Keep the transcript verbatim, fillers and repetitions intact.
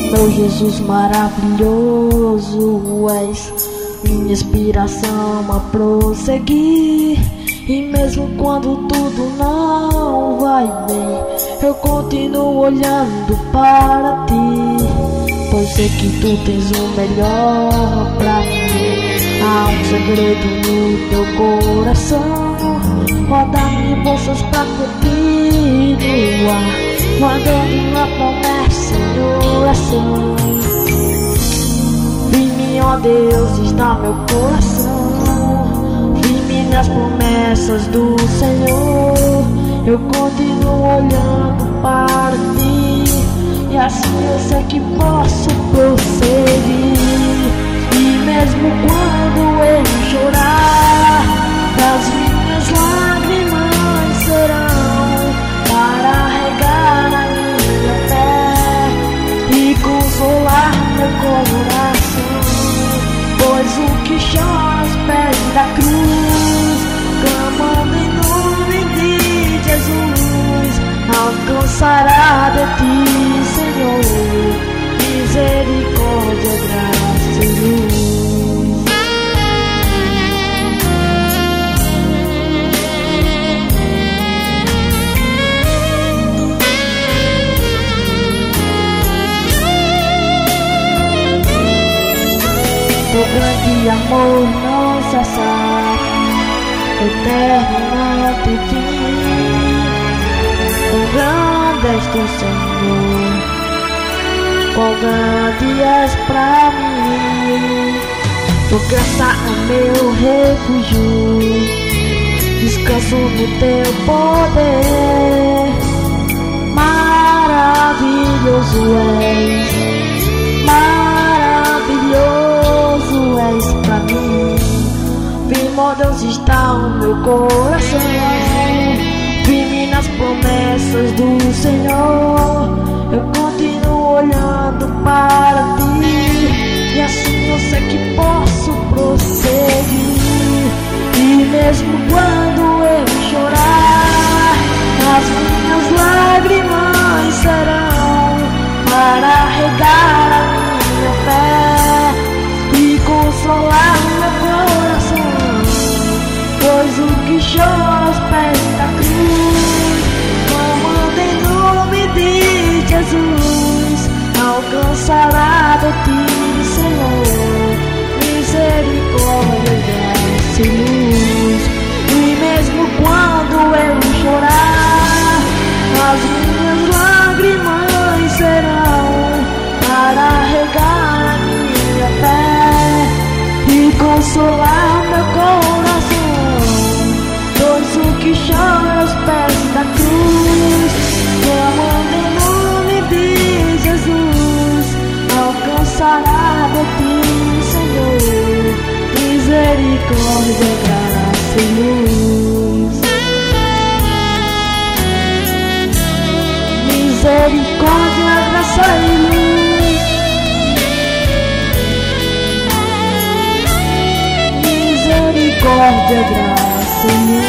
Meu Jesus maravilhoso, és minha inspiração a prosseguir. E mesmo quando tudo não vai bem, eu continuo olhando para ti, pois sei que tu tens o melhor pra mim. Há um segredo no teu coração, ó, dá-me forças pra continuar, guardando a promessa em oração. Firme, ó Deus, está meu coração, firme nas promessas do Senhor. Eu continuo olhando para ti, e assim eu sei que posso prosseguir. E mesmo quando eu chorar, as minhas lágrimas serão para regar a minha fé e consolar meu coração. Pois o que chora aos pés da cruz, clamando em nome de Jesus, alcançará de ti, Senhor, misericórdia, graça e luz. Teu grande amor não cessar, eterno não tem fim. Quão grande és tu, Senhor, quão grande és pra mim. Tua graça é meu refúgio, descanso no teu poder. Maravilhoso és, maravilhoso és pra mim. Firme, ó Deus, está o meu coração, firme nas promessas do Senhor. Eu continuo olhando para ti, e assim eu sei que posso prosseguir. E mesmo quando eu chorar, as minhas lágrimas serão para regar a minha fé e consolar meu coração. Pois o que chora aos pés da cruz, clamando em nome de Jesus, alcançará de ti, Senhor, misericórdia, graça e luz. E mesmo quando eu chorar, as minhas lágrimas serão para regar a minha fé e consolar meu coração. Pois o que chora aos pés da cruz, clamando em nome de Jesus, alcançará de ti, Senhor, misericórdia, graça e luz. Misericórdia, graça e luz. Misericórdia, graça e luz.